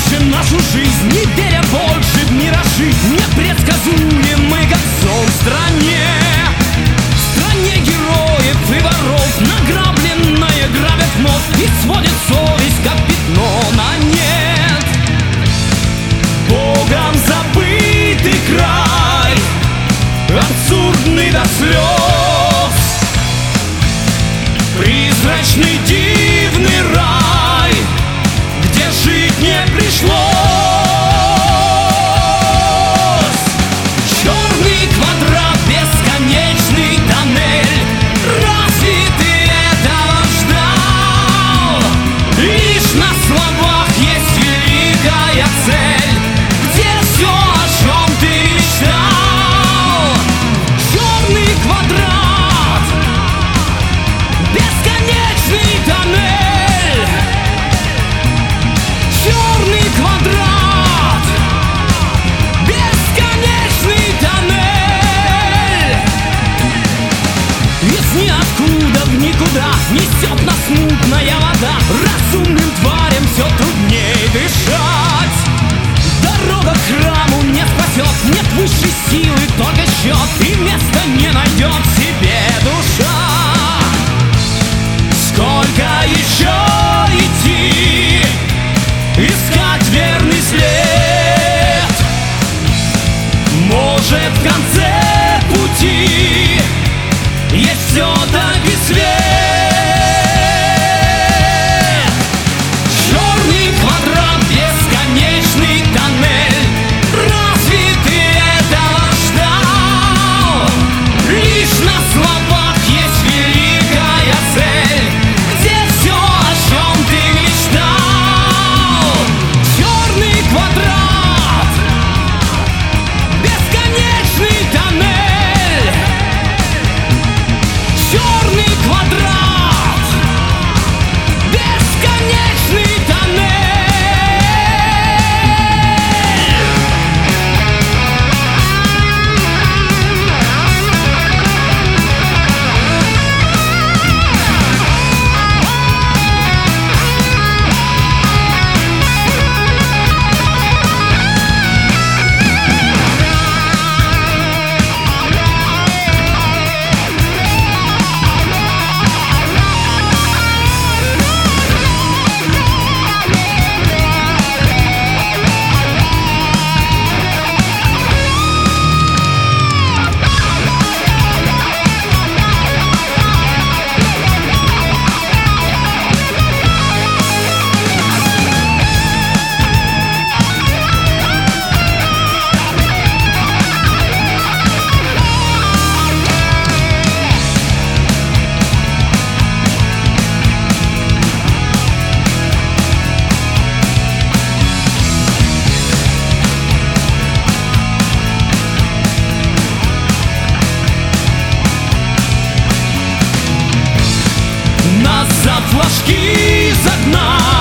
дальше нашу жизнь, не веря больше в миражи, непредсказуемый как сон в стране. В стране героев и воров, награбленное грабят вновь и сводит совесть, как пятно на нет. Богом забытый край, абсурдный до слез, призрачный дивный рай, где жить не пришлось. Черный квадрат, бесконечный тоннель, разве ты этого ждал? Лишь на словах есть великая цель, где все, о чем ты мечтал. Черный квадрат, бесконечный тоннель. Черный квадрат, бесконечный тоннель. Из ниоткуда в никуда несет нас мутная вода. Разумным тварям все труднее дышать. Дорога к храму не спасет, нет высшей силы, только счет, и места не найдет себе душа. Сколько еще идти, искать верный след? Может, в конце пути есть все-таки свет? Черный квадрат, бесконечный тоннель, разве ты этого ждал? Лишь на словах есть великая цель, где все, о чем ты мечтал. Черный квадрат, бесконечный тоннель. Черный квадрат, бесконечный тоннель. Нас за флажки загнать.